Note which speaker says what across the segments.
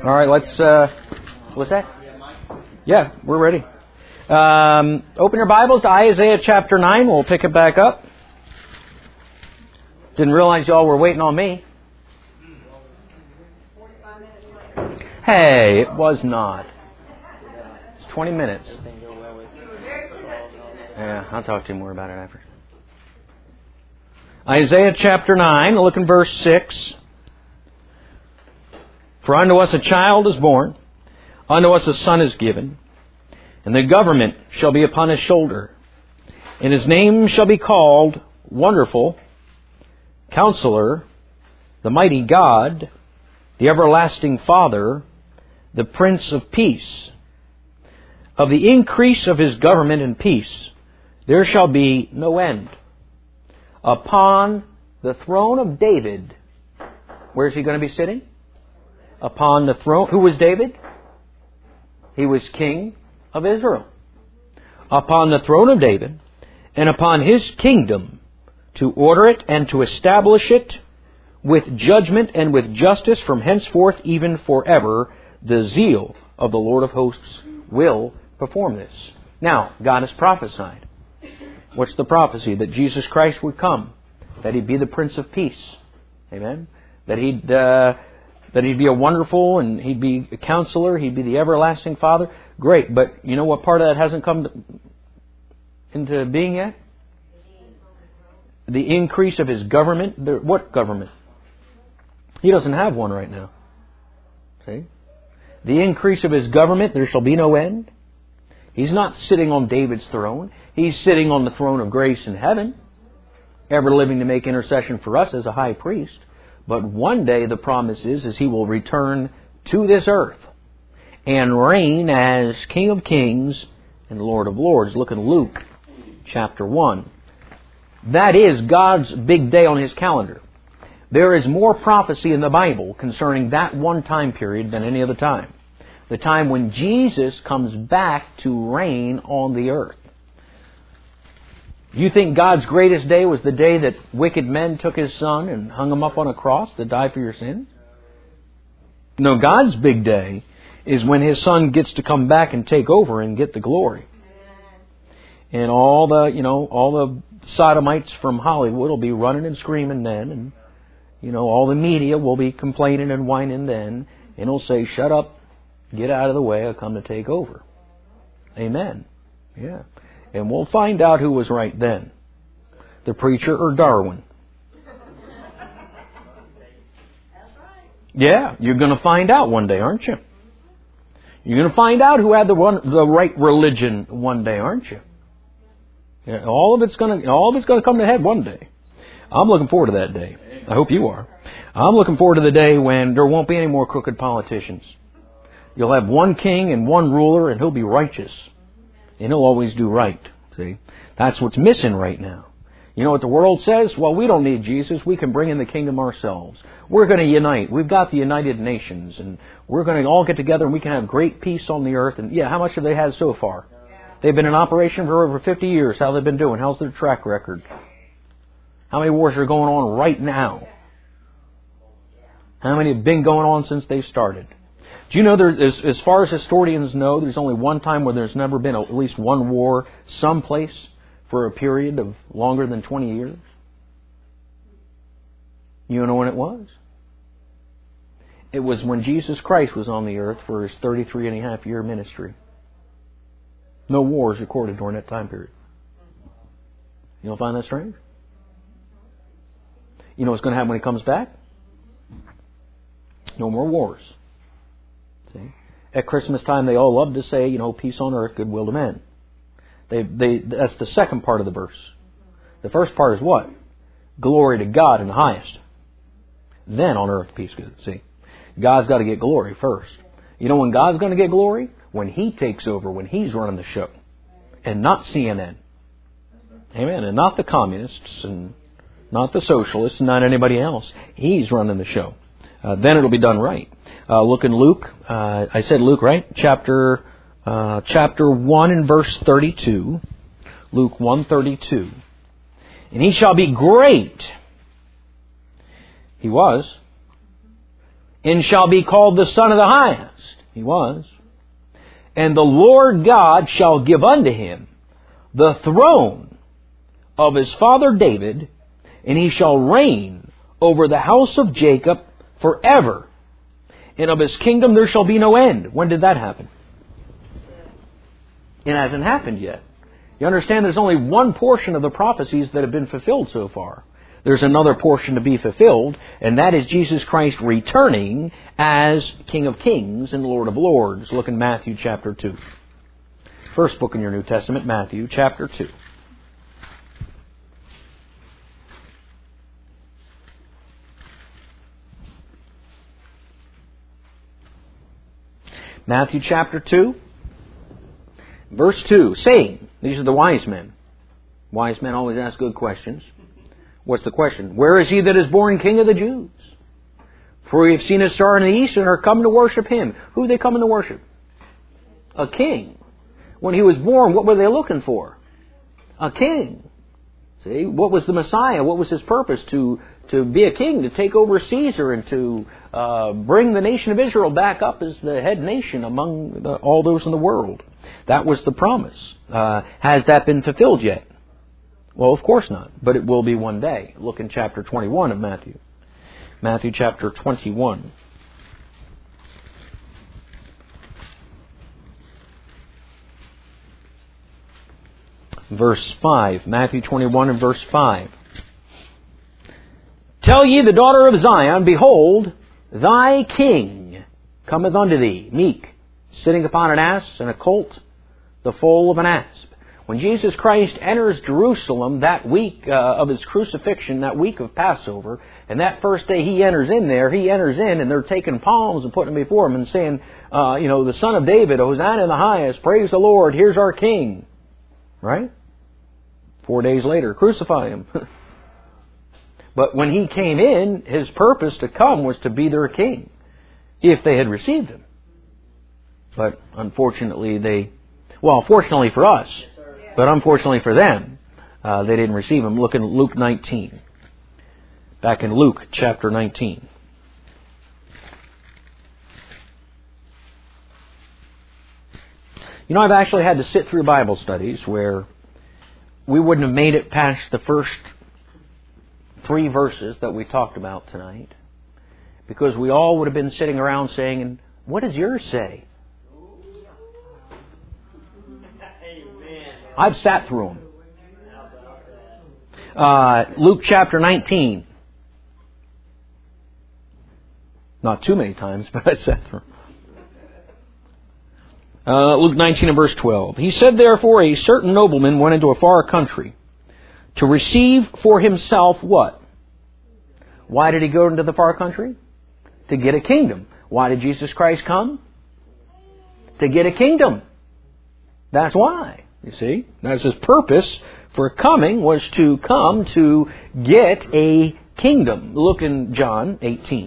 Speaker 1: All right, let's... what's that? Yeah, we're ready. Open your Bibles to Isaiah chapter 9. We'll pick it back up. Didn't realize y'all were waiting on me. Hey, it was not. It's 20 minutes. Yeah, I'll talk to you more about it after. Isaiah chapter 9, look in verse 6. For unto us a child is born, unto us a son is given, and the government shall be upon his shoulder. And his name shall be called Wonderful, Counselor, the Mighty God, the Everlasting Father, the Prince of Peace. Of the increase of his government and peace there shall be no end. Upon the throne of David, where's he going to be sitting? Upon the throne. Who was David? He was king of Israel. Upon the throne of David, and upon his kingdom, to order it and to establish it with judgment and with justice from henceforth even forever. The zeal of the Lord of hosts will perform this. Now, God has prophesied. What's the prophecy? That Jesus Christ would come. That He'd be the Prince of Peace. Amen? That He'd be a wonderful, and He'd be a counselor. He'd be the everlasting Father. Great, but you know what part of that hasn't come into being yet? The increase of His government. What government? He doesn't have one right now. See? The increase of His government, there shall be no end. He's not sitting on David's throne. He's sitting on the throne of grace in heaven, ever living to make intercession for us as a high priest. But one day the promise is He will return to this earth and reign as King of Kings and Lord of Lords. Look at Luke chapter 1. That is God's big day on His calendar. There is more prophecy in the Bible concerning that one time period than any other time. The time when Jesus comes back to reign on the earth. You think God's greatest day was the day that wicked men took His Son and hung Him up on a cross to die for your sins? No, God's big day is when His Son gets to come back and take over and get the glory. And all the sodomites from Hollywood will be running and screaming then. And, all the media will be complaining and whining then. And it'll say, shut up, get out of the way, I'll come to take over. Amen. Yeah. And we'll find out who was right then. The preacher or Darwin. Yeah, you're going to find out one day, aren't you? You're going to find out who had the right religion one day, aren't you? Yeah, all of it's going to come to head one day. I'm looking forward to that day. I hope you are. I'm looking forward to the day when there won't be any more crooked politicians. You'll have one king and one ruler, and He'll be righteous. And He'll always do right. See? That's what's missing right now. You know what the world says? Well, we don't need Jesus. We can bring in the kingdom ourselves. We're going to unite. We've got the United Nations. And we're going to all get together and we can have great peace on the earth. And yeah, how much have they had so far? They've been in operation for over 50 years. How have they been doing? How's their track record? How many wars are going on right now? How many have been going on since they started? Do you know, as far as historians know, there's only one time where there's never been at least one war someplace for a period of longer than 20 years? You know when it was? It was when Jesus Christ was on the earth for His 33-and-a-half-year ministry. No wars recorded during that time period. You don't find that strange? You know what's going to happen when He comes back? No more wars. See? At Christmas time, they all love to say, peace on earth, goodwill to men. That's the second part of the verse. The first part is what? Glory to God in the highest. Then on earth, peace, good. See? God's got to get glory first. You know when God's going to get glory? When He takes over, when He's running the show. And not CNN. Amen. And not the communists, and not the socialists, and not anybody else. He's running the show. Then it'll be done right. Look in Luke. I said Luke, right? Chapter 1 and verse 32. Luke 1:32. And He shall be great. He was. and shall be called the Son of the Highest. He was. And the Lord God shall give unto him the throne of his father David, and he shall reign over the house of Jacob forever. And of his kingdom there shall be no end. When did that happen? It hasn't happened yet. You understand there's only one portion of the prophecies that have been fulfilled so far. There's another portion to be fulfilled, and that is Jesus Christ returning as King of Kings and Lord of Lords. Look in Matthew chapter 2. First book in your New Testament, Matthew chapter 2. Matthew chapter 2, verse 2, saying, these are the wise men. Wise men always ask good questions. What's the question? Where is he that is born King of the Jews? For we have seen his star in the east and are come to worship him. Who are they coming to worship? A king. When he was born, what were they looking for? A king. See, what was the Messiah? What was his purpose? To be a king, to take over Caesar, and to bring the nation of Israel back up as the head nation among all those in the world. That was the promise. Has that been fulfilled yet? Well, of course not, but it will be one day. Look in chapter 21 of Matthew. Matthew chapter 21. Verse 5. Matthew 21 and verse 5. Tell ye the daughter of Zion, behold, thy king cometh unto thee, meek, sitting upon an ass and a colt, the foal of an asp. When Jesus Christ enters Jerusalem that week of his crucifixion, that week of Passover, and that first day he enters in there, he enters in and they're taking palms and putting them before him and saying, the Son of David, Hosanna in the highest, praise the Lord, here's our king. Right? 4 days later, crucify him. But when he came in, his purpose to come was to be their king, if they had received him. But unfortunately fortunately for us, but unfortunately for them, they didn't receive him. Look in Luke 19. Back in Luke chapter 19. I've actually had to sit through Bible studies where we wouldn't have made it past the first 3 verses that we talked about tonight, because we all would have been sitting around saying, what does yours say? I've sat through them. Luke chapter 19. Not too many times, but I sat through them. Luke 19 and verse 12. He said, therefore, a certain nobleman went into a far country to receive for himself what? Why did he go into the far country? To get a kingdom. Why did Jesus Christ come? To get a kingdom. That's why. You see? That's his purpose for coming, was to come to get a kingdom. Look in John 18.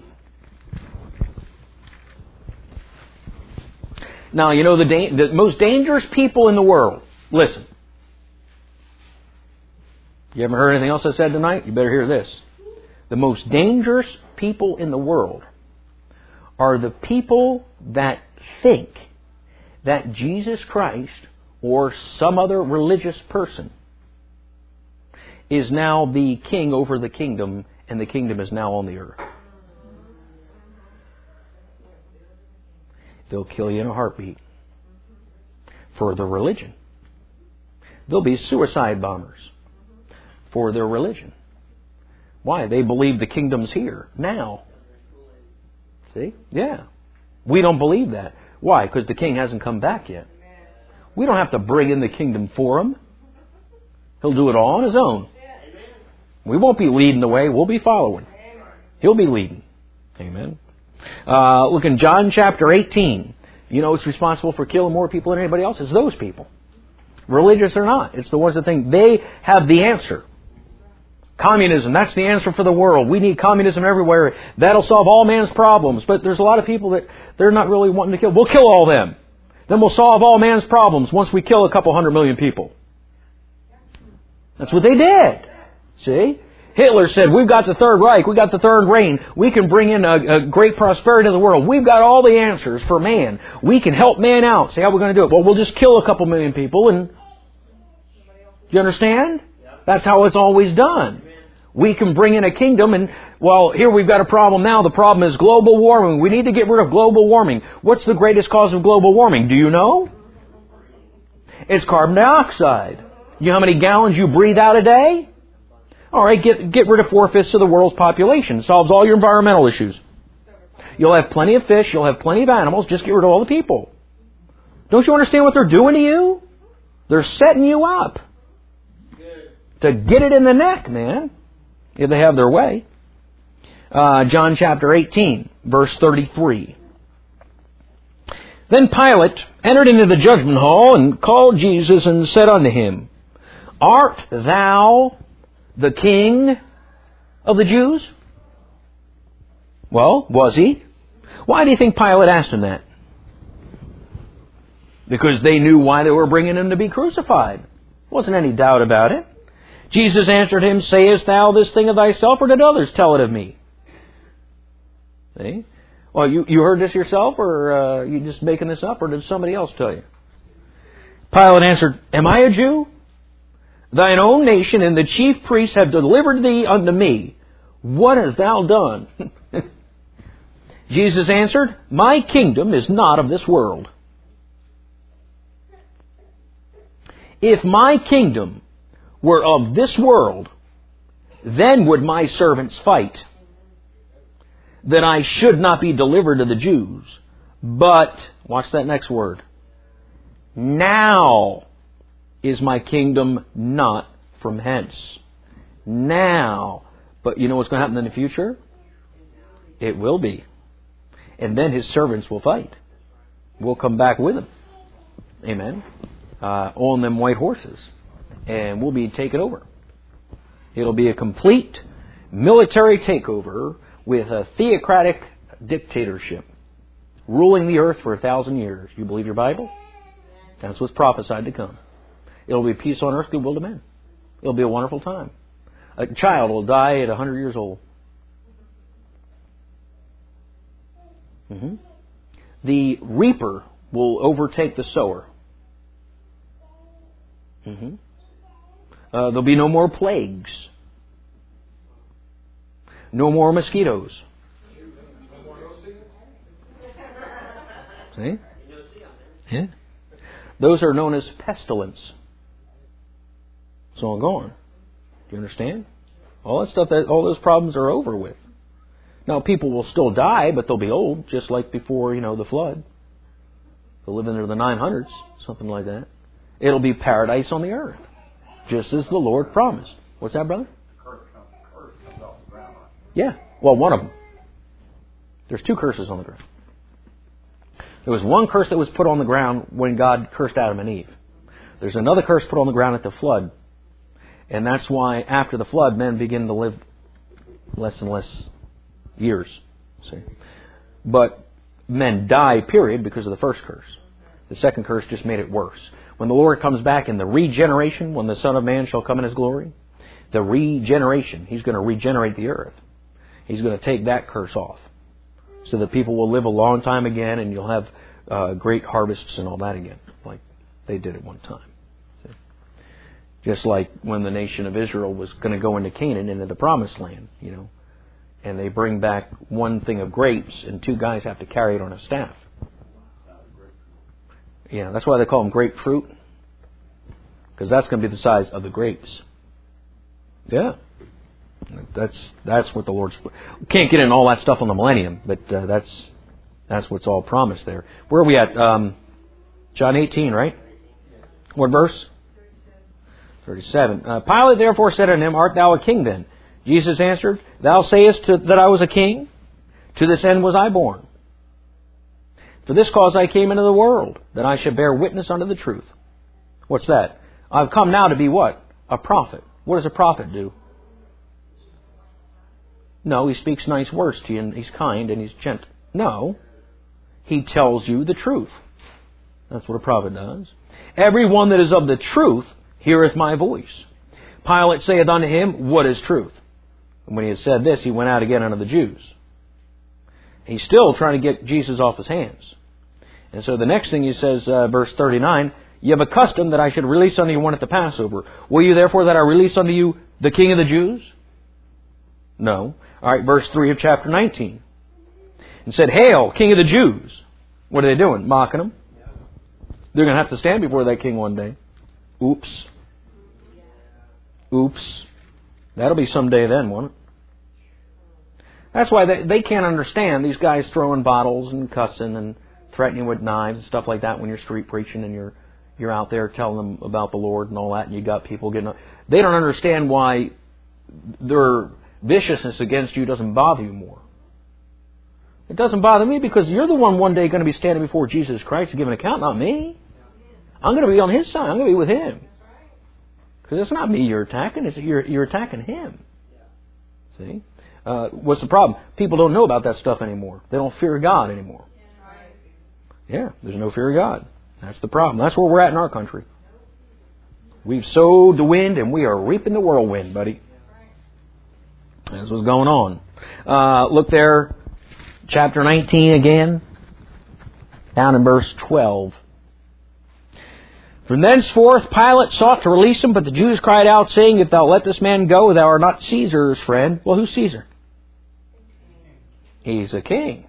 Speaker 1: Now, the most dangerous people in the world. Listen. You haven't heard anything else I said tonight? You better hear this. The most dangerous people in the world are the people that think that Jesus Christ or some other religious person is now the king over the kingdom, and the kingdom is now on the earth. They'll kill you in a heartbeat for their religion. They'll be suicide bombers for their religion. Why? They believe the kingdom's here, now. See? Yeah. We don't believe that. Why? Because the king hasn't come back yet. We don't have to bring in the kingdom for him. He'll do it all on his own. We won't be leading the way. We'll be following. He'll be leading. Amen. Look in John chapter 18. You know who's responsible for killing more people than anybody else? It's those people. Religious or not. It's the ones that think they have the answer. Communism, that's the answer for the world. We need communism everywhere. That'll solve all man's problems. But there's a lot of people that they're not really wanting to kill. We'll kill all them. Then we'll solve all man's problems once we kill a couple 100 million people. That's what they did. See? Hitler said, we've got the Third Reich, we've got the Third Reign, we can bring in a great prosperity to the world, we've got all the answers for man, we can help man out. Say, how are we going to do it? Well, we'll just kill a couple million people and... Do you understand? That's how it's always done. We can bring in a kingdom and, well, here we've got a problem now. The problem is global warming. We need to get rid of global warming. What's the greatest cause of global warming? Do you know? It's carbon dioxide. You know how many gallons you breathe out a day? All right, get rid of 4/5 of the world's population. It solves all your environmental issues. You'll have plenty of fish. You'll have plenty of animals. Just get rid of all the people. Don't you understand what they're doing to you? They're setting you up to get it in the neck, man, if they have their way. John chapter 18, verse 33. Then Pilate entered into the judgment hall and called Jesus and said unto him, Art thou the King of the Jews? Well, was he? Why do you think Pilate asked him that? Because they knew why they were bringing him to be crucified. Wasn't any doubt about it. Jesus answered him, Sayest thou this thing of thyself, or did others tell it of me? See? Well, you heard this yourself, or you just making this up, or did somebody else tell you? Pilate answered, Am I a Jew? Thine own nation and the chief priests have delivered thee unto me. What hast thou done? Jesus answered, My kingdom is not of this world. If my kingdom were of this world, then would my servants fight, that I should not be delivered to the Jews. But, watch that next word, now is my kingdom not from hence. Now. But you know what's going to happen in the future? It will be. And then his servants will fight. We'll come back with him. Amen. On them white horses. And we'll be taken over. It'll be a complete military takeover with a theocratic dictatorship ruling the earth for 1,000 years. You believe your Bible? That's what's prophesied to come. It'll be peace on earth, goodwill to men. It'll be a wonderful time. A child will die at 100 years old. The reaper will overtake the sower. There'll be no more plagues. No more mosquitoes. See? Yeah. Those are known as pestilence. It's all gone. Do you understand? All that stuff, all those problems are over with. Now, people will still die, but they'll be old, just like before, the flood. They'll live into the 900s, something like that. It'll be paradise on the earth, just as the Lord promised. What's that, brother? Curse comes off the ground. Yeah. Well, one of them. There's 2 curses on the ground. There was one curse that was put on the ground when God cursed Adam and Eve. There's another curse put on the ground at the flood. And that's why after the flood, men begin to live less and less years. See? But men die, period, because of the first curse. The second curse just made it worse. When the Lord comes back in the regeneration, when the Son of Man shall come in His glory, the regeneration, He's going to regenerate the earth. He's going to take that curse off. So that people will live a long time again, and you'll have great harvests and all that again, like they did at one time. See? Just like when the nation of Israel was going to go into Canaan, into the Promised Land, and they bring back one thing of grapes, and 2 guys have to carry it on a staff. Yeah, that's why they call them grapefruit, because that's going to be the size of the grapes. Yeah. That's what the Lord's... Can't get into all that stuff on the millennium, but that's what's all promised there. Where are we at? John 18, right? What verse? 37. Pilate therefore said unto him, Art thou a king then? Jesus answered, Thou sayest that I was a king? To this end was I born. For this cause I came into the world, that I should bear witness unto the truth. What's that? I've come now to be what? A prophet. What does a prophet do? No, he speaks nice words to you, and he's kind, and he's gentle. No, he tells you the truth. That's what a prophet does. Everyone that is of the truth heareth my voice. Pilate saith unto him, What is truth? And when he had said this, he went out again unto the Jews. He's still trying to get Jesus off his hands. And so the next thing he says, verse 39, "Ye have a custom that I should release unto you one at the Passover. Will you therefore that I release unto you the King of the Jews?" No. All right, verse 3 of chapter 19. And said, "Hail, King of the Jews." What are they doing? Mocking him. They're going to have to stand before that king one day. Oops. Oops. That'll be someday then, won't it? That's why they can't understand these guys throwing bottles and cussing and threatening with knives and stuff like that when you're street preaching and you're out there telling them about the Lord and all that, and you got people getting... They don't understand why their viciousness against you doesn't bother you more. It doesn't bother me because you're the one day going to be standing before Jesus Christ to give an account, not me. I'm going to be on His side. I'm going to be with Him. Because it's not me you're attacking. You're attacking Him. See? What's the problem? People don't know about that stuff anymore. They don't fear God anymore. Yeah, there's no fear of God. That's the problem. That's where we're at in our country. We've sowed the wind and we are reaping the whirlwind, buddy. That's what's going on. Look there, chapter 19 again, down in verse 12. "From thenceforth Pilate sought to release him, but the Jews cried out, saying, If thou let this man go, thou art not Caesar's friend." Well, who's Caesar? He's a king.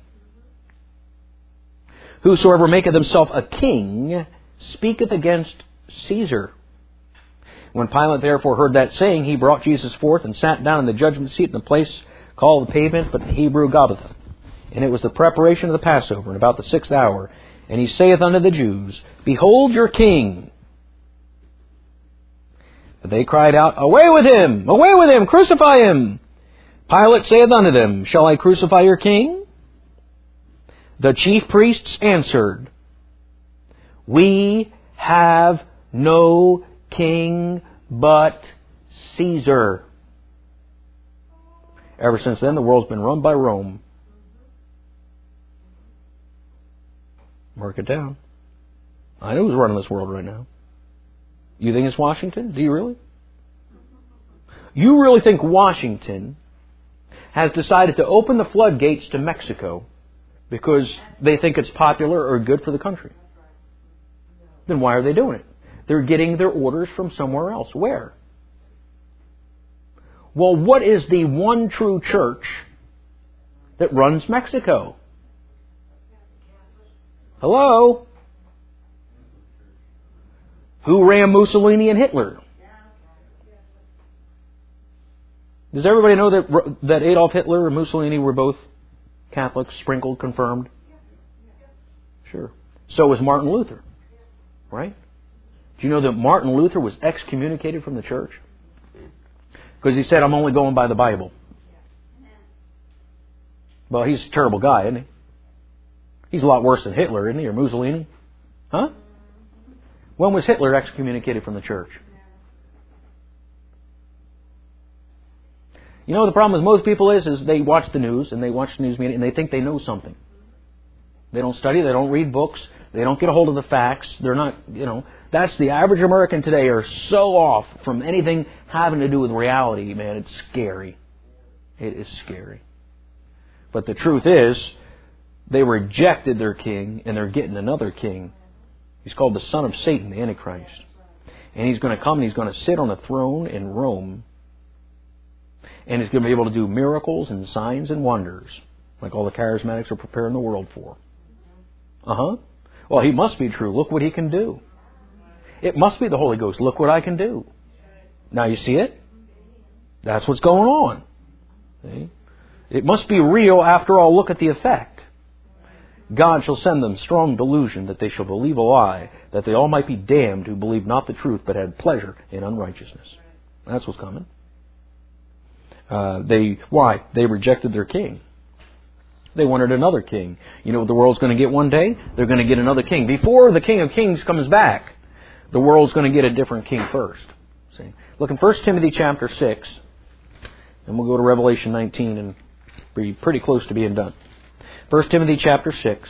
Speaker 1: "Whosoever maketh himself a king speaketh against Caesar. When Pilate therefore heard that saying, he brought Jesus forth and sat down in the judgment seat in the place called the Pavement, but in Hebrew Gabbatha. And it was the preparation of the Passover, and about the 6th hour. And he saith unto the Jews, Behold your king. But they cried out, Away with him! Away with him! Crucify him! Pilate saith unto them, Shall I crucify your king? The chief priests answered, We have no king but Caesar. Ever since then, the world's been run by Rome. Mark it down. I know who's running this world right now. You think it's Washington? Do you really? You really think Washington has decided to open the floodgates to Mexico because they think it's popular or good for the country? Then why are they doing it? They're getting their orders from somewhere else. Where? Well, what is the one true church that runs Mexico? Hello? Who ran Mussolini and Hitler? Does everybody know that Adolf Hitler and Mussolini were both Catholics, sprinkled, confirmed? Sure. So was Martin Luther. Right? Do you know that Martin Luther was excommunicated from the church? Because he said, I'm only going by the Bible. Well, he's a terrible guy, isn't he? He's a lot worse than Hitler, isn't he? Or Mussolini? Huh? When was Hitler excommunicated from the church? You know what the problem with most people is they watch the news and they watch the news media and they think they know something. They don't study, they don't read books, they don't get a hold of the facts. They're not, that's the average American today are so off from anything having to do with reality, man. It's scary. It is scary. But the truth is, they rejected their king and they're getting another king. He's called the son of Satan, the Antichrist. And he's going to come and he's going to sit on a throne in Rome. And he's going to be able to do miracles and signs and wonders, like all the charismatics are preparing the world for. Well, he must be true. Look what he can do. It must be the Holy Ghost. Look what I can do. Now you see it? That's what's going on. See? It must be real. After all, look at the effect. God shall send them strong delusion that they shall believe a lie, that they all might be damned who believe not the truth, but had pleasure in unrighteousness. That's what's coming. Why? They rejected their king. They wanted another king. You know what the world's going to get one day? They're going to get another king. Before the King of Kings comes back, the world's going to get a different king first. See? Look in 1 Timothy chapter 6, and we'll go to Revelation 19 and be pretty close to being done. 1 Timothy chapter 6.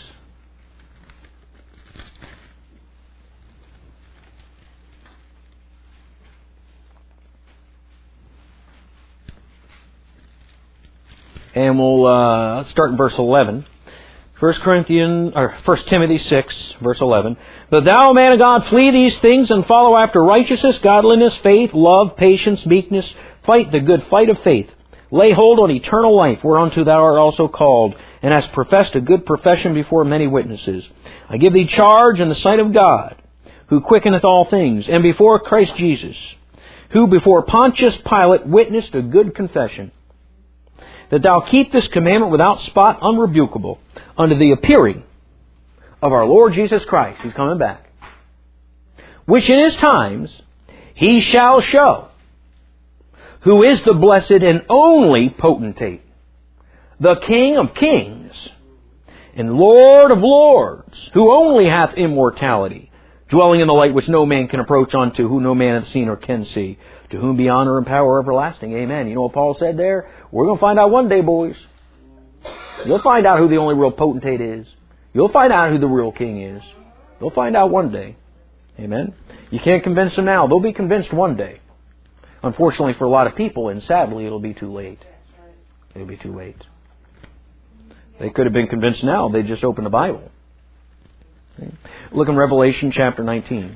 Speaker 1: And let's start in verse 11. 1 Timothy 6, verse 11. But thou, man of God, flee these things and follow after righteousness, godliness, faith, love, patience, meekness. Fight the good fight of faith. Lay hold on eternal life, whereunto thou art also called, and hast professed a good profession before many witnesses. I give thee charge in the sight of God, who quickeneth all things, and before Christ Jesus, who before Pontius Pilate witnessed a good confession, that thou keep this commandment without spot, unrebukable, unto the appearing of our Lord Jesus Christ. He's coming back. Which in His times He shall show, who is the blessed and only potentate, the King of kings, and Lord of lords, who only hath immortality, dwelling in the light which no man can approach unto, who no man hath seen or can see, to whom be honor and power everlasting. Amen. You know what Paul said there? We're going to find out one day, boys. You'll find out who the only real potentate is. You'll find out who the real king is. You'll find out one day. Amen. You can't convince them now. They'll be convinced one day. Unfortunately for a lot of people, and sadly, it'll be too late. It'll be too late. They could have been convinced now. They just opened the Bible. Okay. Look in Revelation chapter 19.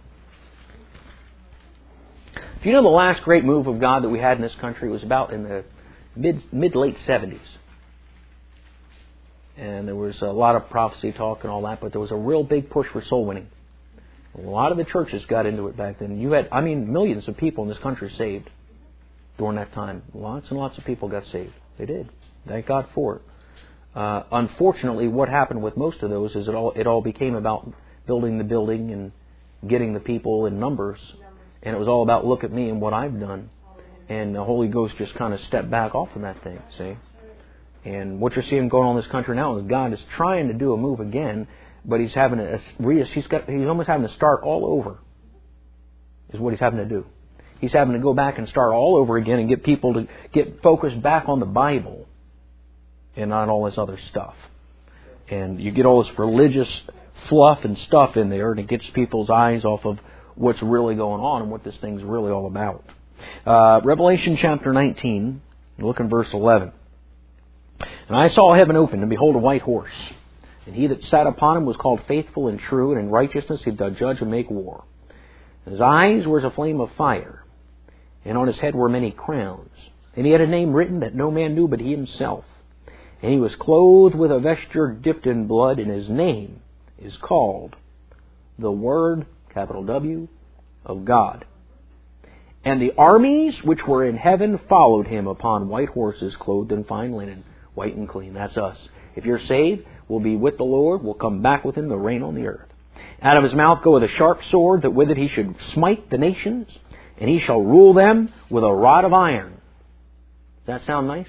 Speaker 1: If you know the last great move of God that we had in this country, it was about in the mid-late 70s. And there was a lot of prophecy talk and all that, but there was a real big push for soul winning. A lot of the churches got into it back then. You had, millions of people in this country saved during that time. Lots and lots of people got saved. They did. Thank God for it. Unfortunately, what happened with most of those is it all became about building the building and getting the people in numbers. And it was all about look at me and what I've done. And the Holy Ghost just kind of stepped back off from that thing, see? And what you're seeing going on in this country now is God is trying to do a move again, but He's having he's almost having to start all over, is what He's having to do. He's having to go back and start all over again and get people to get focused back on the Bible and not all this other stuff. And you get all this religious fluff and stuff in there, and it gets people's eyes off of what's really going on and what this thing's really all about. Revelation chapter 19, look in verse 11. And I saw heaven open, and behold a white horse. And he that sat upon him was called Faithful and True, and in righteousness he doth judge and make war. And his eyes were as a flame of fire, and on his head were many crowns. And he had a name written that no man knew but he himself. And he was clothed with a vesture dipped in blood, and his name is called the Word, capital W, of God. And the armies which were in heaven followed him upon white horses, clothed in fine linen, white and clean. That's us. If you're saved, we'll be with the Lord. We'll come back with Him to reign on the earth. Out of His mouth goeth a sharp sword, that with it He should smite the nations, and He shall rule them with a rod of iron. Does that sound nice?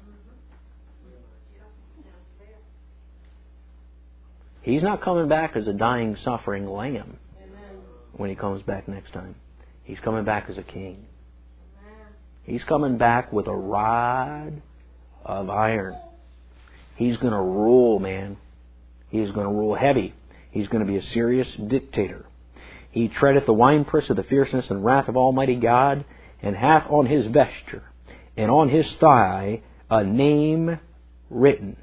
Speaker 1: He's not coming back as a dying, suffering lamb when He comes back next time. He's coming back as a king. He's coming back with a rod of iron. He's going to rule, man. He's going to rule heavy. He's going to be a serious dictator. He treadeth the winepress of the fierceness and wrath of Almighty God, and hath on His vesture and on His thigh a name written,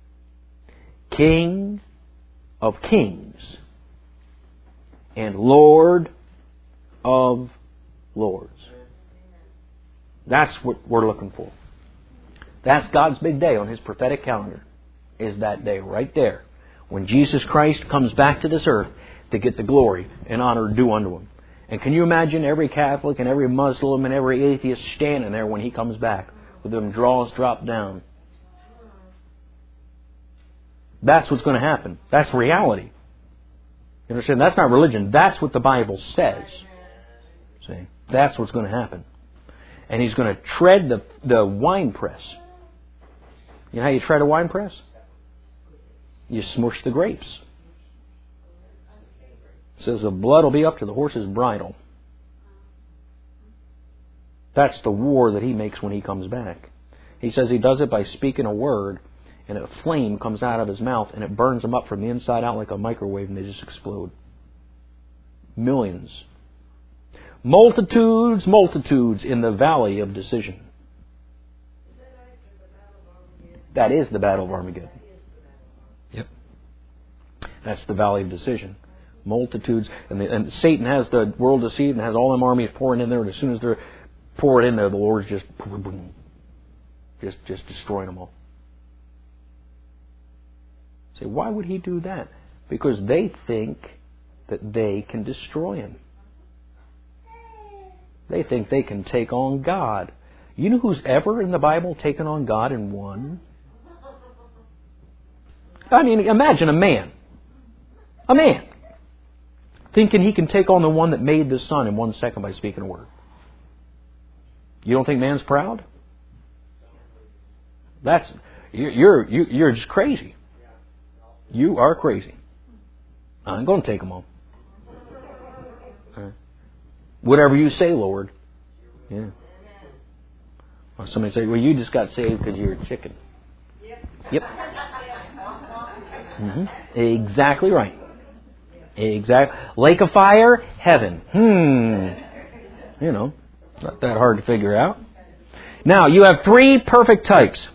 Speaker 1: King of Kings and Lord of Lords. That's what we're looking for. That's God's big day on His prophetic calendar, is that day right there when Jesus Christ comes back to this earth to get the glory and honor due unto Him. And can you imagine every Catholic and every Muslim and every atheist standing there when He comes back with them draws dropped down? That's what's going to happen. That's reality. You understand? That's not religion. That's what the Bible says. See? That's what's going to happen. And He's going to tread the wine press. You know how you tread a wine press? You smush the grapes. It says the blood will be up to the horse's bridle. That's the war that He makes when He comes back. He says He does it by speaking a word, and a flame comes out of His mouth, and it burns them up from the inside out like a microwave, and they just explode. Millions. Multitudes in the valley of decision. That is the battle of Armageddon. Yep. That's the valley of decision. Multitudes. And Satan has the world deceived and has all them armies pouring in there. And as soon as they're pouring in there, the Lord's just destroying them all. Say, why would He do that? Because they think that they can destroy Him. They think they can take on God. You know who's ever in the Bible taken on God and won? I mean, imagine a man, thinking he can take on the one that made the sun in 1 second by speaking a word. You don't think man's proud? You're just crazy. You are crazy. I'm going to take them on. Whatever you say, Lord. Yeah. Or somebody say, well, you just got saved because you're a chicken. Yep. Mm-hmm. Exactly right. Lake of fire, heaven. You know, not that hard to figure out. Now, you have 3 perfect types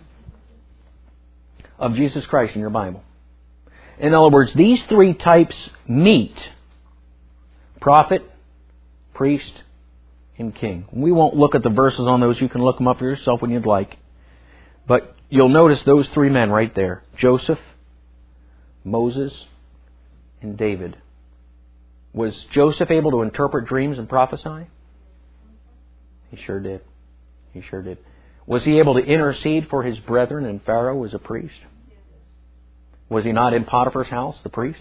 Speaker 1: of Jesus Christ in your Bible. In other words, these 3 types meet: prophet, priest, and king. We won't look at the verses on those. You can look them up for yourself when you'd like. But you'll notice those 3 men right there: Joseph, Moses, and David. Was Joseph able to interpret dreams and prophesy? He sure did. He sure did. Was he able to intercede for his brethren and Pharaoh as a priest? Was he not in Potiphar's house, the priest?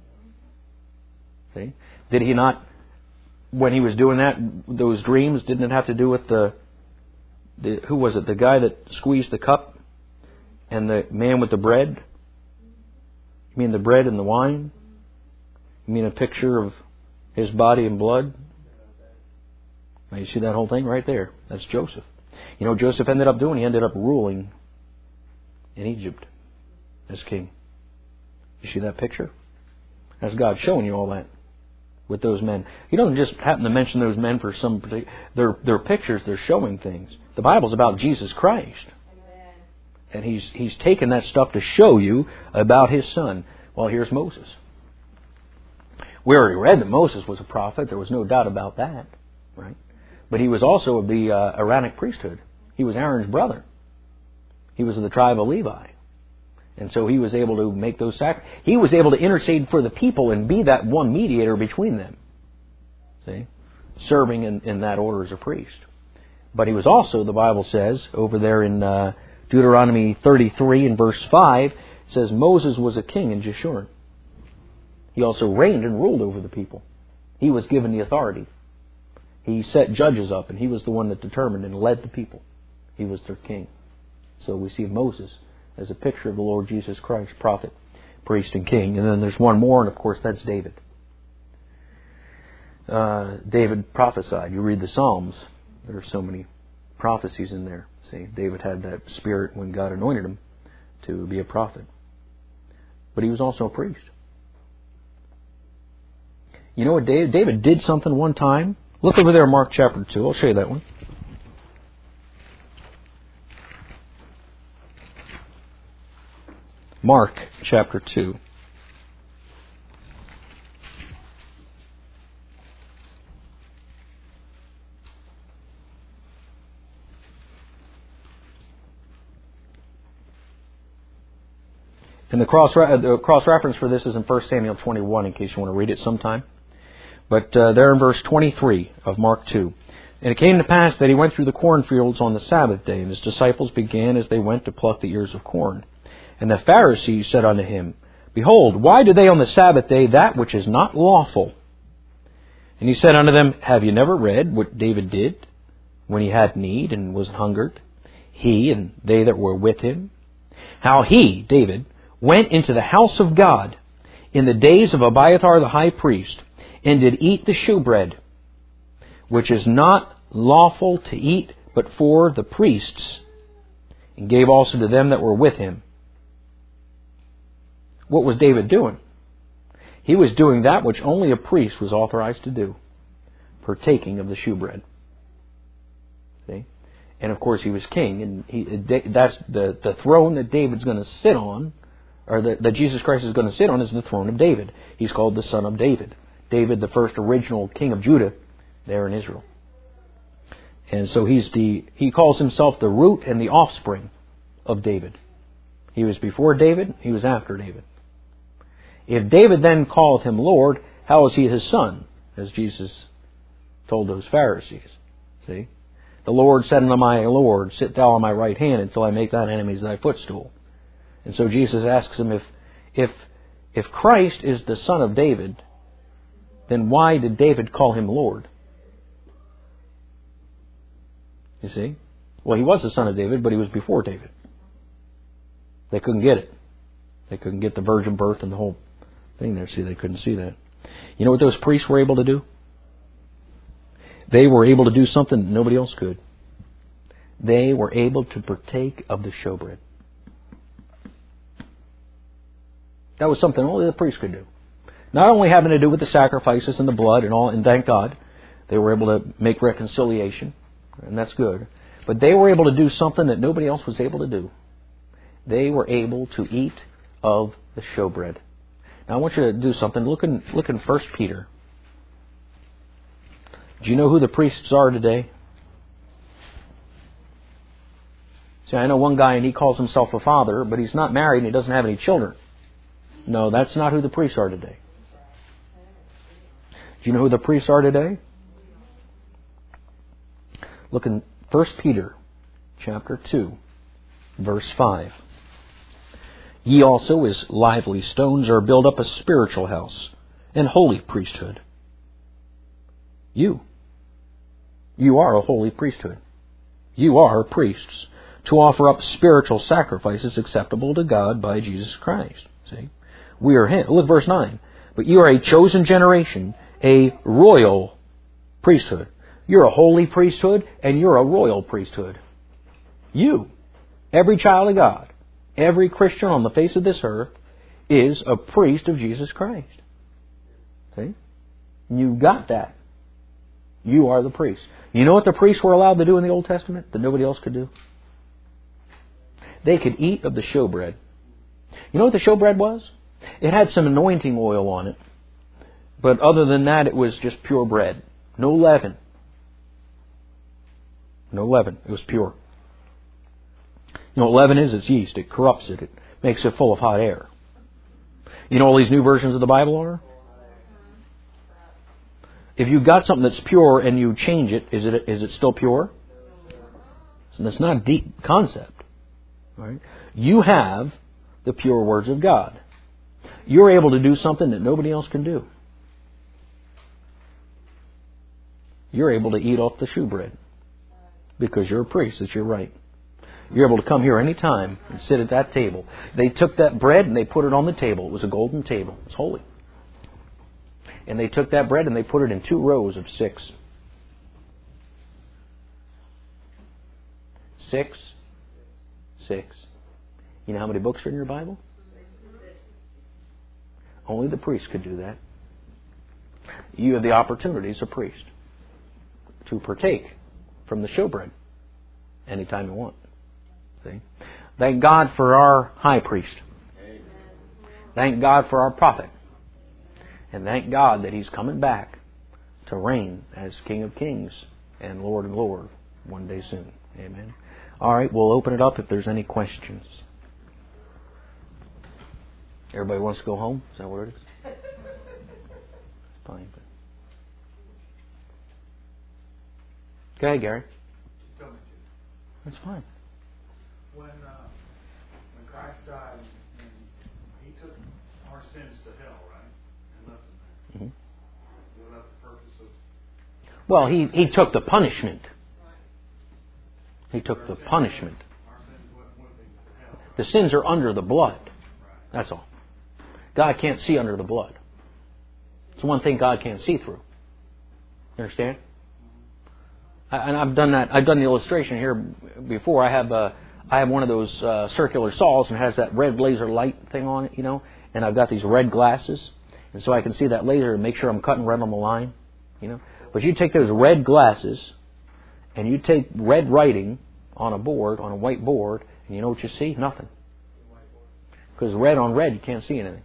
Speaker 1: See? Did he not, when he was doing that, those dreams, didn't it have to do with who was it? The guy that squeezed the cup and the man with the bread? You mean the bread and the wine? You mean a picture of his body and blood? Now you see that whole thing right there. That's Joseph. You know what Joseph ended up doing? He ended up ruling in Egypt as king. You see that picture? That's God showing you all that with those men. He doesn't just happen to mention those men for some particular... They're pictures, they're showing things. The Bible's about Jesus Christ. And He's taken that stuff to show you about His Son. Well, here's Moses. We already read that Moses was a prophet. There was no doubt about that. Right? But he was also of the Aaronic priesthood. He was Aaron's brother. He was of the tribe of Levi. And so he was able to make those sacrifices. He was able to intercede for the people and be that one mediator between them. See? Serving in that order as a priest. But he was also, the Bible says, over there in Deuteronomy 33 and verse 5, it says Moses was a king in Jeshurun. He also reigned and ruled over the people. He was given the authority. He set judges up, and he was the one that determined and led the people. He was their king. So we see Moses as a picture of the Lord Jesus Christ, prophet, priest, and king. And then there's one more, and of course that's David. David prophesied. You read the Psalms, there are so many prophecies in there. See, David had that spirit when God anointed him to be a prophet. But he was also a priest. You know what David did something one time? Look over there, Mark chapter 2. I'll show you that one. Mark chapter 2. And the cross-reference for this is in 1 Samuel 21, in case you want to read it sometime. But there in verse 23 of Mark 2. And it came to pass that he went through the cornfields on the Sabbath day, and his disciples began as they went to pluck the ears of corn. And the Pharisees said unto him, Behold, why do they on the Sabbath day that which is not lawful? And he said unto them, Have you never read what David did when he had need and was hungered, he and they that were with him? How he, David, went into the house of God in the days of Abiathar the high priest, and did eat the shewbread, which is not lawful to eat but for the priests, and gave also to them that were with him. What was David doing? He was doing that which only a priest was authorized to do, partaking of the shewbread. See? And of course he was king, and that's the throne that David's going to sit on, or that Jesus Christ is going to sit on, is the throne of David. He's called the Son of David. David, the first original king of Judah, there in Israel. And so he calls himself the root and the offspring of David. He was before David, he was after David. If David then called him Lord, how is he his son? As Jesus told those Pharisees. See? The Lord said unto my Lord, sit thou on my right hand until I make thine enemies thy footstool. And so Jesus asks him, if Christ is the son of David, then why did David call him Lord? You see? Well, he was the son of David, but he was before David. They couldn't get it. They couldn't get the virgin birth and the whole thing there. See, they couldn't see that. You know what those priests were able to do? They were able to do something that nobody else could. They were able to partake of the showbread. That was something only the priest could do. Not only having to do with the sacrifices and the blood and all, and thank God, they were able to make reconciliation, and that's good. But they were able to do something that nobody else was able to do. They were able to eat of the showbread. Now I want you to do something. Look in 1 Peter. Do you know who the priests are today? See, I know one guy and he calls himself a father, but he's not married and he doesn't have any children. No, that's not who the priests are today. Do you know who the priests are today? Look in 1 Peter chapter 2, verse 5. Ye also, as lively stones, are built up a spiritual house and holy priesthood. You are a holy priesthood. You are priests to offer up spiritual sacrifices acceptable to God by Jesus Christ. See? We are Him. Look, verse 9. But you are a chosen generation, a royal priesthood. You're a holy priesthood and you're a royal priesthood. You, every child of God, every Christian on the face of this earth is a priest of Jesus Christ. See? You got that. You are the priest. You know what the priests were allowed to do in the Old Testament that nobody else could do? They could eat of the showbread. You know what the showbread was? It had some anointing oil on it. But other than that, it was just pure bread. No leaven. No leaven. It was pure. You know what leaven is? It's yeast. It corrupts it. It makes it full of hot air. You know all these new versions of the Bible are? If you've got something that's pure and you change it, is it still pure? So that's not a deep concept. Right? You have the pure words of God. You're able to do something that nobody else can do. You're able to eat off the showbread because you're a priest. It's your right. You're able to come here any time and sit at that table. They took that bread and they put it on the table. It was a golden table. It's holy. And they took that bread and they put it in 2 rows of 6. 6. 6. You know how many books are in your Bible? Only the priest could do that. You have the opportunity as a priest to partake from the showbread anytime you want. See? Thank God for our high priest. Thank God for our prophet. And thank God that He's coming back to reign as King of Kings and Lord of Lords one day soon. Amen. All right, we'll open it up if there's any questions. Everybody wants to go home? Is that what it is? Fine. Go ahead, Gary. That's fine.
Speaker 2: When Christ died, and He took our sins to hell, right? And left them there. Mm-hmm. Was that the purpose of...
Speaker 1: Well, he took the punishment. He took the punishment.
Speaker 2: Our sins wouldn't be to hell.
Speaker 1: The sins are under the blood. That's all. God can't see under the blood. It's one thing God can't see through. You understand? And I've done that. I've done the illustration here before. I have one of those circular saws and it has that red laser light thing on it, you know. And I've got these red glasses, and so I can see that laser and make sure I'm cutting right on the line, you know. But you take those red glasses and you take red writing on a board, on a white board, and you know what you see? Nothing. Because red on red, you can't see anything.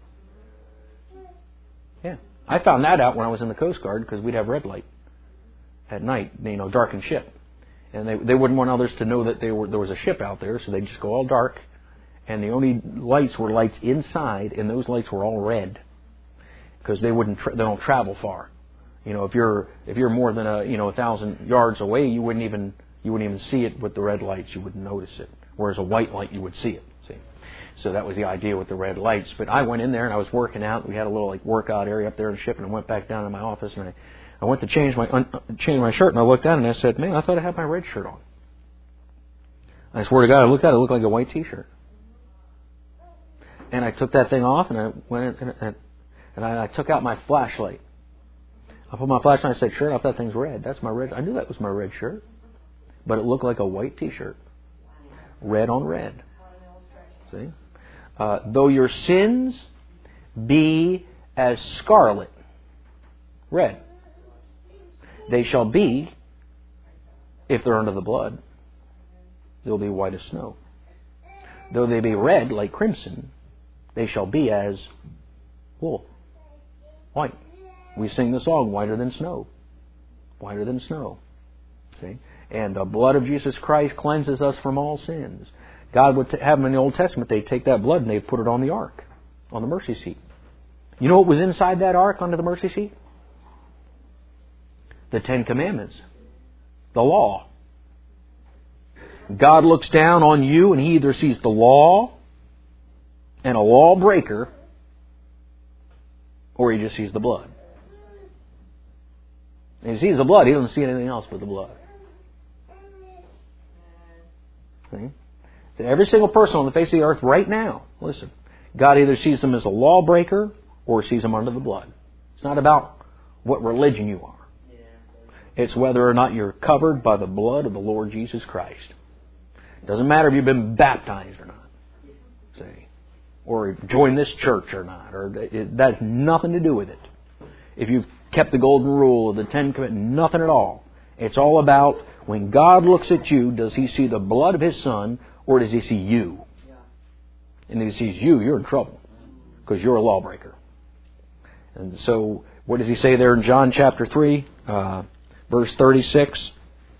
Speaker 1: Yeah. I found that out when I was in the Coast Guard because we'd have red light at night, darkened ship. And they wouldn't want others to know that there was a ship out there, so they'd just go all dark. And the only lights were lights inside, and those lights were all red because they don't travel far. If you're more than 1,000 yards away, you wouldn't even see it with the red lights. You wouldn't notice it. Whereas a white light, you would see it. See, so that was the idea with the red lights. But I went in there and I was working out. We had a little workout area up there in the ship, and I went back down to my office and I went to change my shirt, and I looked down and I said, "Man, I thought I had my red shirt on." I swear to God, I looked at it, it looked like a white T-shirt. And I took that thing off, and I went in, and I took out my flashlight. I put my flashlight, and I said, "Sure enough, that thing's red. That's my red." I knew that was my red shirt, but it looked like a white T-shirt, red on red. See, though your sins be as scarlet, red, they shall be, if they're under the blood, they'll be white as snow. Though they be red like crimson, they shall be as wool, white. We sing the song, whiter than snow. Whiter than snow. See? And the blood of Jesus Christ cleanses us from all sins. God would have them in the Old Testament. They'd take that blood and they'd put it on the ark, on the mercy seat. You know what was inside that ark under the mercy seat? The Ten Commandments. The law. God looks down on you and He either sees the law and a lawbreaker, or He just sees the blood. And He sees the blood, He doesn't see anything else but the blood. See? So every single person on the face of the earth right now, listen, God either sees them as a lawbreaker or sees them under the blood. It's not about what religion you are. It's whether or not you're covered by the blood of the Lord Jesus Christ. It doesn't matter if you've been baptized or not, see, or joined this church or not. That has nothing to do with it. If you've kept the golden rule of the Ten Commandments, nothing at all. It's all about when God looks at you, does He see the blood of His Son or does He see you? And if He sees you, you're in trouble because you're a lawbreaker. And so, what does He say there in John chapter 3, verse 36?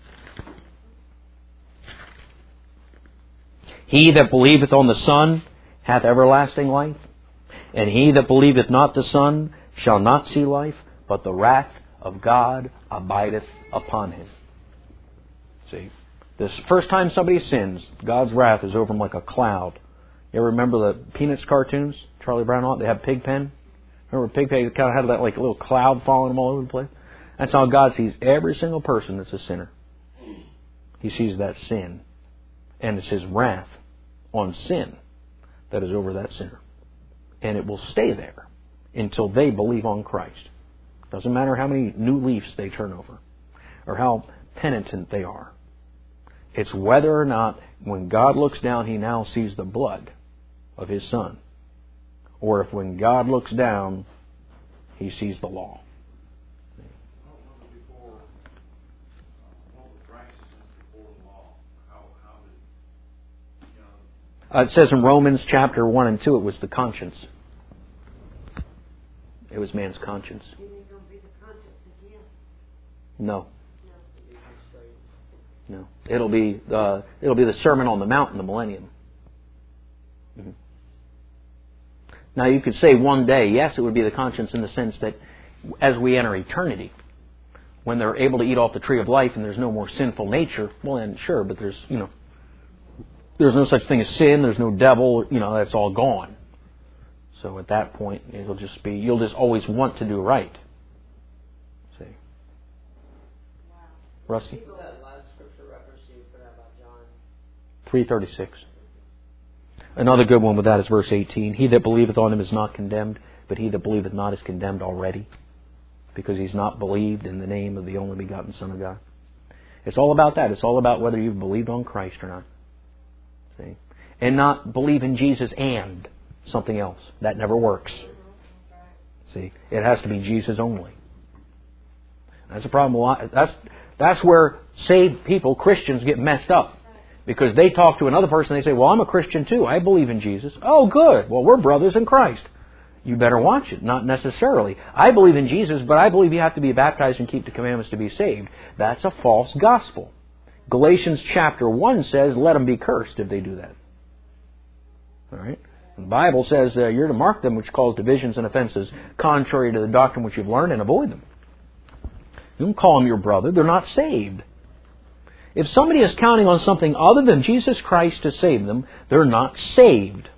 Speaker 1: He that believeth on the Son hath everlasting life, and he that believeth not the Son shall not see life, but the wrath of God abideth upon him. See, this first time somebody sins, God's wrath is over them like a cloud. You ever remember the Peanuts cartoons? Charlie Brown on it? They have Pigpen. Remember Pigpen kind of had that little cloud following them all over the place? That's how God sees every single person that's a sinner. He sees that sin. And it's His wrath on sin that is over that sinner. And it will stay there until they believe on Christ. Doesn't matter how many new leaves they turn over or how penitent they are. It's whether or not when God looks down, He now sees the blood of His Son. Or if when God looks down, He sees the law. It says in Romans chapter 1 and 2, it was the conscience. It was man's conscience. No. No. It'll be the Sermon on the Mount in the millennium. Mm-hmm. Now you could say one day, yes, it would be the conscience in the sense that as we enter eternity, when they're able to eat off the tree of life and there's no more sinful nature, well then sure, but there's no such thing as sin, there's no devil, that's all gone. So at that point, it'll just be, you'll just always want to do right. See?
Speaker 3: Wow.
Speaker 1: Rusty?
Speaker 3: That last scripture reference you put out about John
Speaker 1: 3:36. Another good one with that is verse 18. He that believeth on Him is not condemned, but he that believeth not is condemned already, because he's not believed in the name of the only begotten Son of God. It's all about that. It's all about whether you've believed on Christ or not. See? And not believe in Jesus and something else. That never works. See? It has to be Jesus only. That's a problem. That's where saved people, Christians, get messed up. Because they talk to another person, they say, well, I'm a Christian too. I believe in Jesus. Oh, good. Well, we're brothers in Christ. You better watch it. Not necessarily. I believe in Jesus, but I believe you have to be baptized and keep the commandments to be saved. That's a false gospel. Galatians chapter 1 says, let them be cursed if they do that. All right? The Bible says you're to mark them which cause divisions and offenses contrary to the doctrine which you've learned and avoid them. You don't call them your brother. They're not saved. If somebody is counting on something other than Jesus Christ to save them, they're not saved.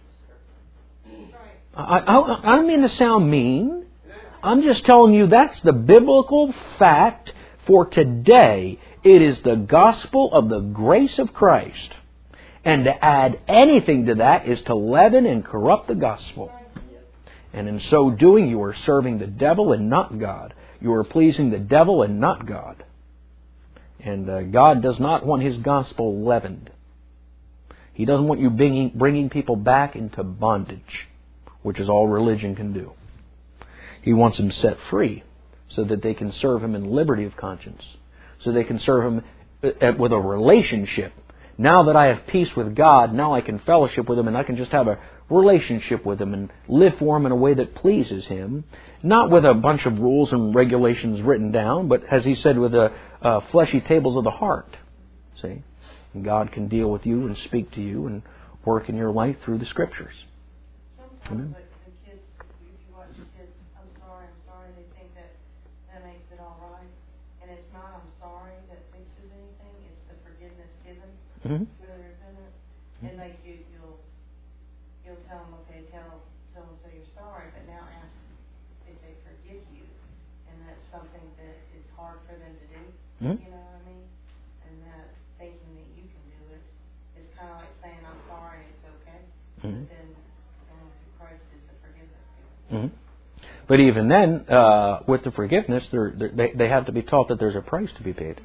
Speaker 1: I don't mean to sound mean. I'm just telling you that's the biblical fact for today. It is the gospel of the grace of Christ. And to add anything to that is to leaven and corrupt the gospel. And in so doing, you are serving the devil and not God. You are pleasing the devil and not God. And God does not want His gospel leavened. He doesn't want you bringing people back into bondage, which is all religion can do. He wants them set free so that they can serve Him in liberty of conscience. So they can serve Him with a relationship. Now that I have peace with God, now I can fellowship with Him and I can just have a relationship with Him and live for Him in a way that pleases Him. Not with a bunch of rules and regulations written down, but as He said, with the fleshy tables of the heart. See? And God can deal with you and speak to you and work in your life through the Scriptures.
Speaker 4: Sometimes the kids, if you watch the kids, I'm sorry, they think that makes it all right. And it's not I'm sorry that fixes anything, it's the forgiveness given.
Speaker 1: Mm-hmm.
Speaker 4: Really repentant. And like you'll tell them, okay, tell so-and-so you're sorry, but now ask if they forgive you. And that's something that is hard for them to do.
Speaker 1: Mm-hmm.
Speaker 4: You know what I mean? And that thinking that you can do it is kind of like saying I'm sorry, it's okay.
Speaker 1: Mm-hmm.
Speaker 4: But then Christ is the forgiveness given.
Speaker 1: Mm-hmm. But even then, with the forgiveness, they have to be taught that there's a price to be paid.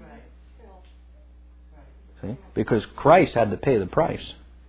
Speaker 1: See? Because Christ had to pay the price.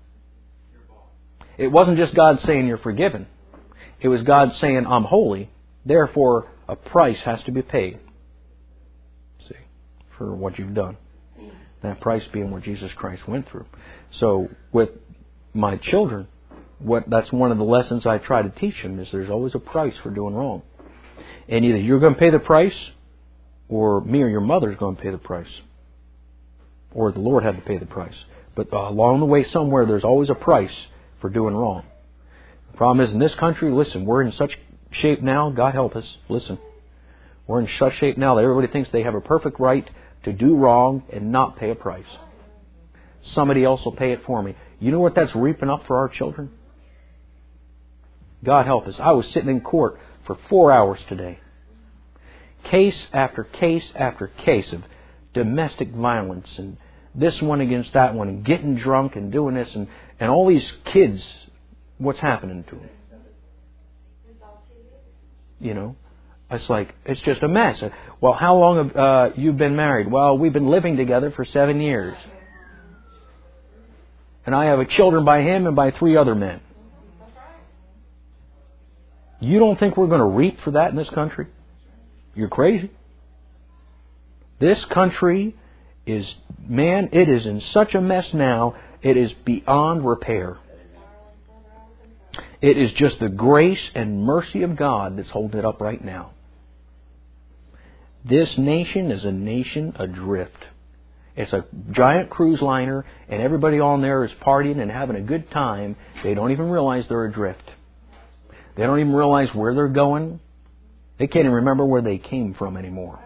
Speaker 1: It wasn't just God saying you're forgiven. It was God saying I'm holy. Therefore, a price has to be paid. See? For what you've done. That price being what Jesus Christ went through. So, with my children, that's one of the lessons I try to teach them is there's always a price for doing wrong. And either you're going to pay the price or me or your mother's going to pay the price. Or the Lord had to pay the price. But along the way somewhere there's always a price for doing wrong. The problem is in this country, listen, we're in such shape now, God help us, listen. We're in such shape now that everybody thinks they have a perfect right to do wrong and not pay a price. Somebody else will pay it for me. You know what that's reaping up for our children? God help us. I was sitting in court for 4 hours today. Case after case after case of domestic violence and this one against that one and getting drunk and doing this and all these kids, what's happening to them? You know, it's like, it's just a mess. Well, how long have you been married? Well, we've been living together for 7 years. And I have children by him and by 3 other men. You don't think we're going to reap for that in this country? You're crazy. This country is, man, it is in such a mess now, it is beyond repair. It is just the grace and mercy of God that's holding it up right now. This nation is a nation adrift. It's a giant cruise liner, and everybody on there is partying and having a good time. They don't even realize they're adrift. They don't even realize where they're going. They can't even remember where they came from anymore.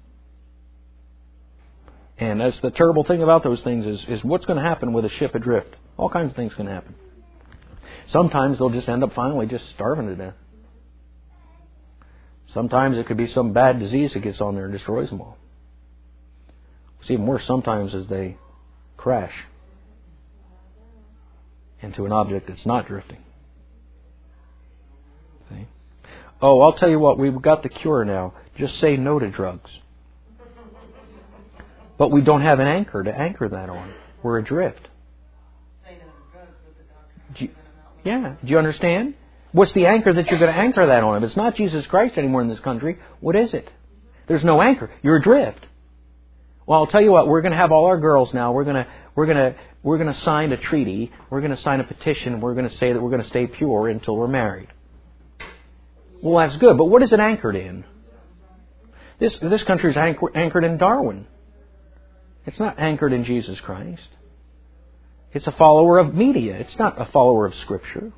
Speaker 1: And that's the terrible thing about those things is what's going to happen with a ship adrift. All kinds of things can happen. Sometimes they'll just end up finally just starving to death. Sometimes it could be some bad disease that gets on there and destroys them all. It's even worse sometimes as they crash into an object that's not drifting. See? Oh, I'll tell you what, we've got the cure now. Just say no to drugs. But we don't have an anchor to anchor that on. We're adrift. Do you understand? What's the anchor that you're going to anchor that on? If it's not Jesus Christ anymore in this country, what is it? There's no anchor. You're adrift. Well, I'll tell you what. We're going to have all our girls now. We're going we're going to sign a treaty, we're going to sign a petition, we're going to say that we're going to stay pure until we're married. Well, that's good, but what is it anchored in? This country is anchored in Darwin. It's not anchored in Jesus Christ. It's a follower of media. It's not a follower of Scripture.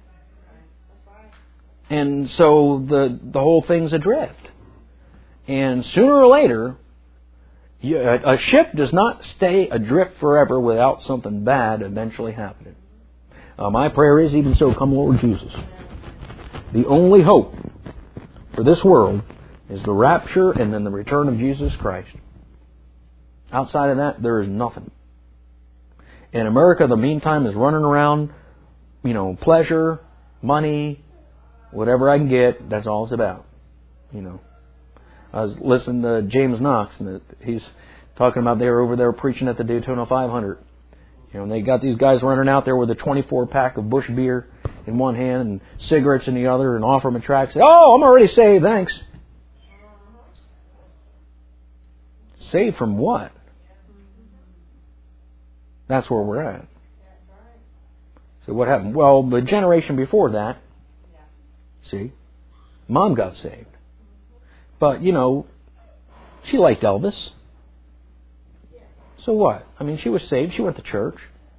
Speaker 1: And so the whole thing's adrift. And sooner or later, a ship does not stay adrift forever without something bad eventually happening. My prayer is, even so, come Lord Jesus. The only hope for this world is the rapture and then the return of Jesus Christ. Outside of that, there is nothing. And America, in the meantime, is running around, pleasure, money, whatever I can get, that's all it's about. I was listening to James Knox, and he's talking about they were over there preaching at the Daytona 500. And they got these guys running out there with a 24-pack of Busch beer in one hand and cigarettes in the other, and offer them a tract. Say, "Oh, I'm already saved, thanks." Saved from what? That's where we're at. So what happened? Well, the generation before that, see, Mom got saved. But, she liked Elvis. So what? She was saved. She went to church.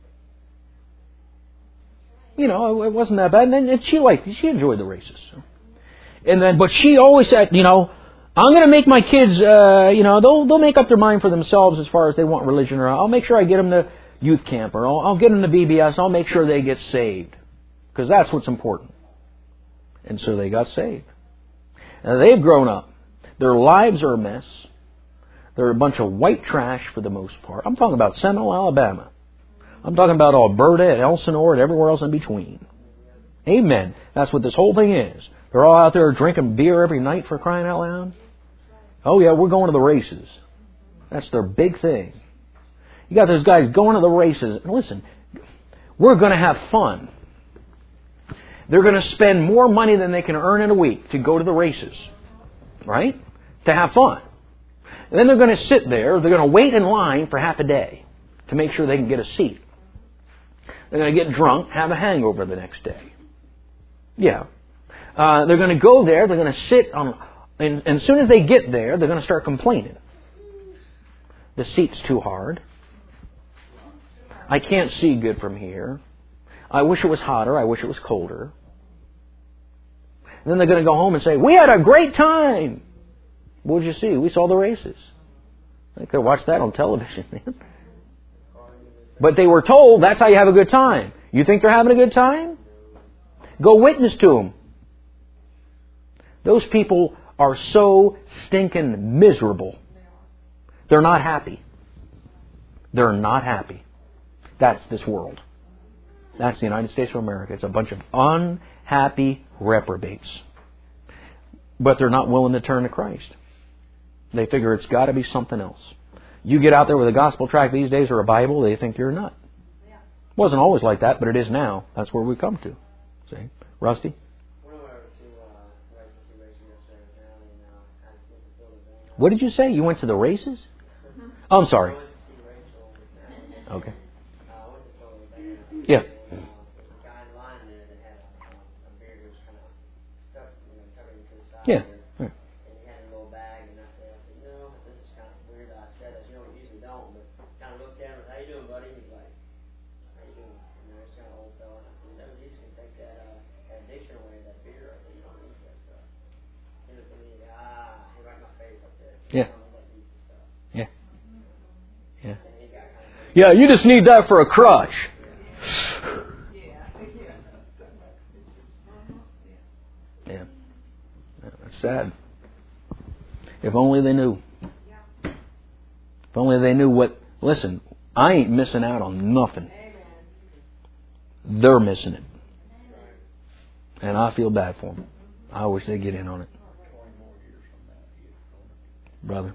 Speaker 1: It wasn't that bad. And she enjoyed the races. But she always said, I'm going to make my kids, they'll make up their mind for themselves as far as they want religion, or I'll make sure I get them to youth camp, or I'll get them to VBS. I'll make sure they get saved, because that's what's important. And so they got saved. And they've grown up. Their lives are a mess. They're a bunch of white trash for the most part. I'm talking about Seminole, Alabama. I'm talking about Alberta and Elsinore and everywhere else in between. Amen. That's what this whole thing is. They're all out there drinking beer every night, for crying out loud. Oh yeah, we're going to the races. That's their big thing. You got those guys going to the races. And listen, we're going to have fun. They're going to spend more money than they can earn in a week to go to the races. Right? To have fun. And then they're going to sit there. They're going to wait in line for half a day to make sure they can get a seat. They're going to get drunk, have a hangover the next day. Yeah. They're going to go there. They're going to sit on... And as soon as they get there, they're going to start complaining. The seat's too hard. I can't see good from here. I wish it was hotter. I wish it was colder. And then they're going to go home and say, "We had a great time." What did you see? We saw the races. I could have watched that on television, man. But they were told that's how you have a good time. You think they're having a good time? Go witness to them. Those people are so stinking miserable. They're not happy. They're not happy. That's this world. That's the United States of America. It's a bunch of unhappy reprobates. But they're not willing to turn to Christ. They figure it's got to be something else. You get out there with a gospel tract these days or a Bible, they think you're a nut. It wasn't always like that, but it is now. That's where we come to. See? Rusty? What did you say? You went to the races? Oh, I'm sorry. Okay. Yeah. Yeah.
Speaker 3: And he had a little bag, and I said, this is kind of weird. I said, we usually don't, but kind of looked at him, "How you doing, buddy?" He's like, "How you doing?" It's kind of old fella. And I said, "Jesus can take that addiction away, that beer. I said, you don't need that stuff." He looked at me, he right in my face like this.
Speaker 1: Yeah. Yeah. Yeah.
Speaker 3: Kind of
Speaker 1: Yeah, you just need that for a crutch. Yeah. That's sad. If only they knew. If only they knew what... Listen, I ain't missing out on nothing. They're missing it. And I feel bad for them. I wish they'd get in on it. Brother.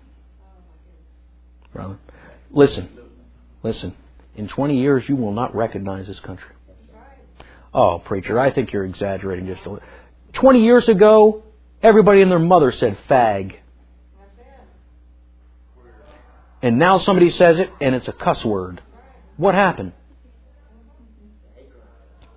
Speaker 1: Listen. In 20 years, you will not recognize this country. Oh, preacher, I think you're exaggerating just a little. 20 years ago, everybody and their mother said fag. And now somebody says it, and it's a cuss word. What happened?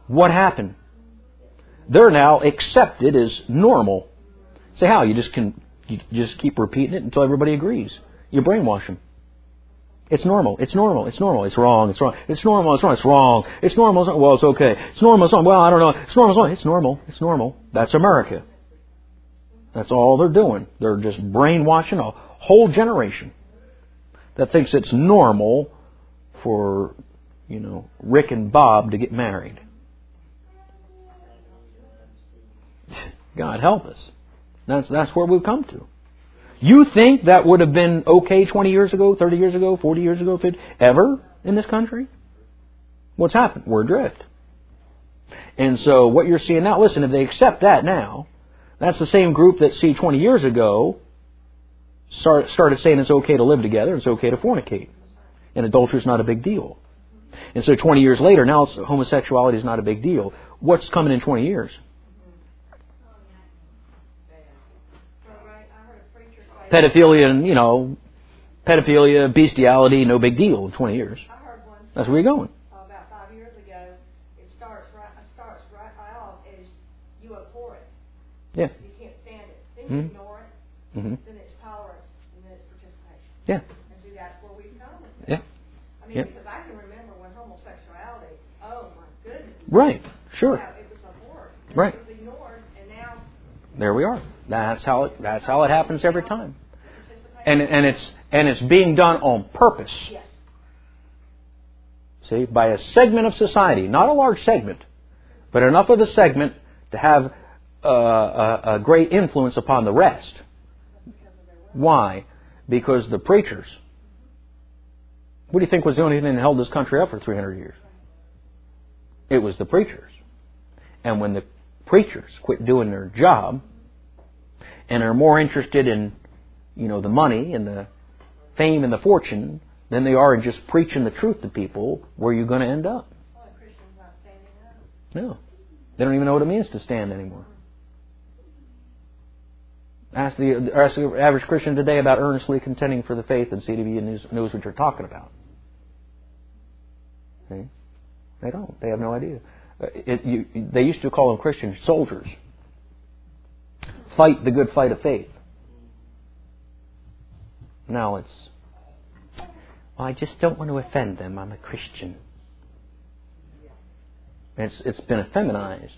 Speaker 1: What happened? They're now accepted as normal. Say how? You just keep repeating it until everybody agrees. You brainwash them. It's normal. It's normal. It's normal. It's wrong. It's wrong. It's normal. It's wrong. It's wrong. It's normal. It's, well, it's okay. It's normal. It's wrong. Well, I don't know. It's normal. It's wrong. It's normal. It's normal. That's America. That's all they're doing. They're just brainwashing a whole generation that thinks it's normal for, Rick and Bob to get married. God help us. That's where we've come to. You think that would have been okay 20 years ago, 30 years ago, 40 years ago, 50, ever in this country? What's happened? We're adrift. And so what you're seeing now, listen, if they accept that now, that's the same group that, 20 years ago started saying it's okay to live together, it's okay to fornicate. And adultery is not a big deal. And so 20 years later, now homosexuality is not a big deal. What's coming in 20 years? Pedophilia and, pedophilia, bestiality, no big deal in 20 years.
Speaker 4: I heard one.
Speaker 1: That's where you're going.
Speaker 4: About 5 years ago, it starts right off as you abhor it.
Speaker 1: Yeah.
Speaker 4: You can't stand it. Then you ignore it.
Speaker 1: Mm-hmm.
Speaker 4: Then it's tolerance, and then it's participation.
Speaker 1: Yeah.
Speaker 4: And see, that's where we've come with it.
Speaker 1: Yeah.
Speaker 4: I mean,
Speaker 1: Yeah.
Speaker 4: because I can remember when homosexuality, oh my goodness.
Speaker 1: Right. Sure.
Speaker 4: Yeah, it was abhorred.
Speaker 1: Right.
Speaker 4: It was ignored, and now
Speaker 1: There we are. That's how it happens every time. And it's being done on purpose.
Speaker 4: yes.
Speaker 1: See, by a segment of society, not a large segment, but enough of the segment to have a great influence upon the rest. Why? Because the preachers. What do you think was the only thing that held this country up for 300 years? It was the preachers. And when the preachers quit doing their job and are more interested in, the money and the fame and the fortune than they are in just preaching the truth to people, where you're going to end up.
Speaker 4: Well, the Christian's not standing up.
Speaker 1: No. They don't even know what it means to stand anymore. Ask the average Christian today about earnestly contending for the faith, and see if he knows what you're talking about. See? They don't. They have no idea. They used to call them Christian soldiers. Fight the good fight of faith. Now it's, I just don't want to offend them. I'm a Christian. It's been effeminized.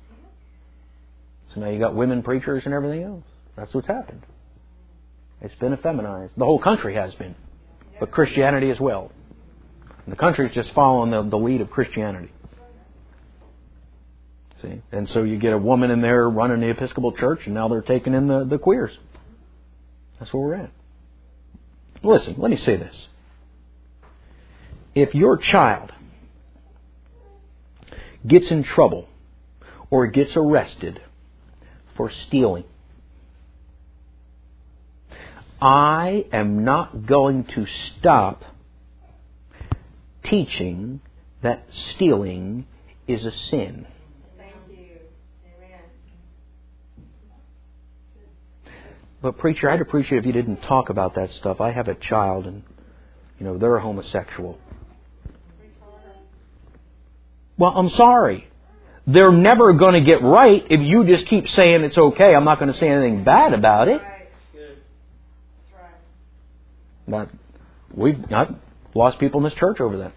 Speaker 1: So now you got women preachers and everything else. That's what's happened. It's been effeminized. The whole country has been. But Christianity as well. And the country's just following the lead of Christianity. See? And so you get a woman in there running the Episcopal Church, and now they're taking in the queers. That's where we're at. Listen, let me say this. If your child gets in trouble or gets arrested for stealing, I am not going to stop teaching that stealing is a sin.
Speaker 4: Thank you. Amen.
Speaker 1: But preacher, I'd appreciate if you didn't talk about that stuff. I have a child and, they're a homosexual. Well, I'm sorry. They're never going to get right if you just keep saying it's okay. I'm not going to say anything bad about it.
Speaker 4: Right.
Speaker 3: Good.
Speaker 4: That's right.
Speaker 1: But I've lost people in this church over that.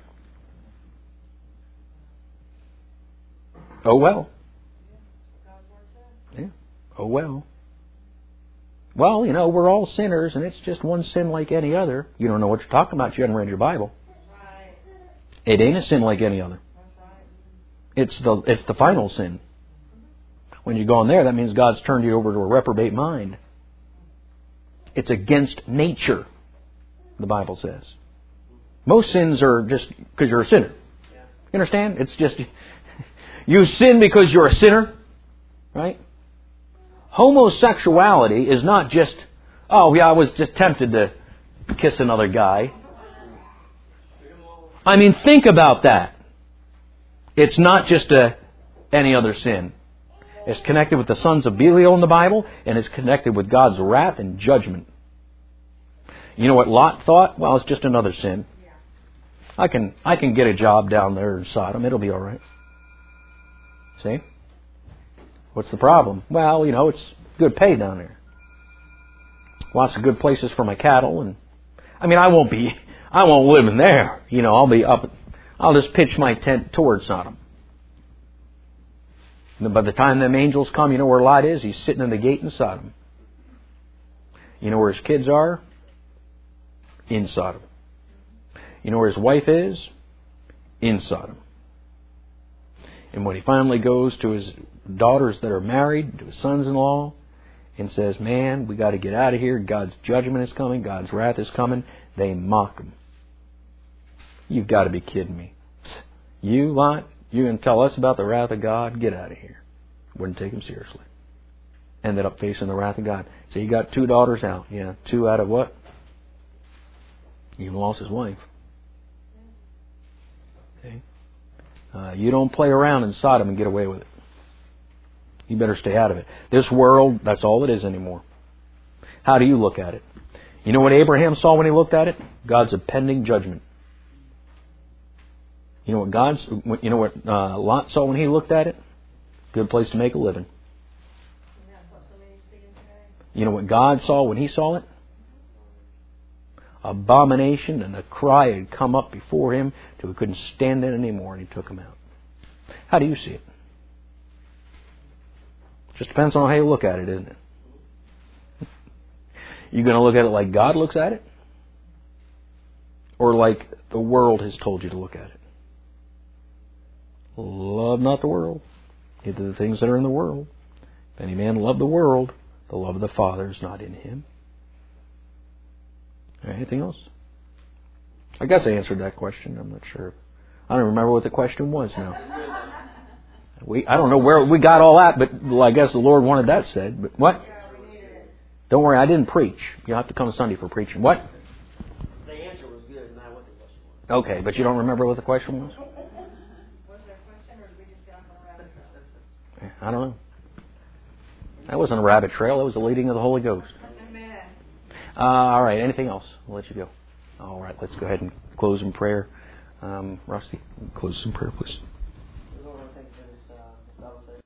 Speaker 1: Oh well.
Speaker 4: God's word says.
Speaker 1: Yeah. Oh well. Well, we're all sinners, and it's just one sin like any other. You don't know what you're talking about. You haven't read your Bible.
Speaker 4: Right.
Speaker 1: It ain't a sin like any other.
Speaker 4: That's right.
Speaker 1: It's the final sin. When you go on there, that means God's turned you over to a reprobate mind. It's against nature, the Bible says. Most sins are just because you're a sinner.
Speaker 3: Yeah.
Speaker 1: You understand? It's just, you sin because you're a sinner, right? Homosexuality is not just, oh yeah, I was just tempted to kiss another guy. I mean, think about that. It's not just any other sin. It's connected with the sons of Belial in the Bible, and it's connected with God's wrath and judgment. You know what Lot thought? Well, it's just another sin. I can get a job down there in Sodom. It'll be all right. See? What's the problem? Well, it's good pay down there. Lots of good places for my cattle, and I won't live in there. I'll just pitch my tent towards Sodom. And by the time them angels come, you know where Lot is? He's sitting in the gate in Sodom. You know where his kids are? In Sodom. You know where his wife is? In Sodom. And when he finally goes to his daughters that are married, to his sons-in-law, and says, man, we got to get out of here. God's judgment is coming. God's wrath is coming. They mock him. You've got to be kidding me. You, Lot, you going to tell us about the wrath of God? Get out of here. Wouldn't take him seriously. Ended up facing the wrath of God. So he got 2 daughters out. Yeah, 2 out of what? He even lost his wife. Okay. You don't play around in Sodom and get away with it. You better stay out of it. This world, that's all it is anymore. How do you look at it? You know what Abraham saw when he looked at it? God's impending judgment. You know what Lot saw when he looked at it? Good place to make a living. You know what God saw when he saw it? Abomination, and a cry had come up before him till he couldn't stand it anymore, and he took him out. How do you see it? Just depends on how you look at it, isn't it? You going to look at it like God looks at it? Or like the world has told you to look at it? Love not the world, neither the things that are in the world. If any man love the world, the love of the Father is not in him. Anything else? I guess I answered that question. I'm not sure. I don't remember what the question was now. I don't know where we got all that, but I guess the Lord wanted that said. But what? Don't worry, I didn't preach. You'll have to come Sunday for preaching. What?
Speaker 3: The answer was good, no matter what the question was.
Speaker 1: Okay, but you don't remember what the question was?
Speaker 4: Was there a question, or did we just get off on a rabbit trail?
Speaker 1: I don't know. That wasn't a rabbit trail. That was the leading of the Holy Ghost.
Speaker 4: Amen.
Speaker 1: All right, anything else? I'll let you go. All right, let's go ahead and close in prayer. Rusty, close in prayer, please.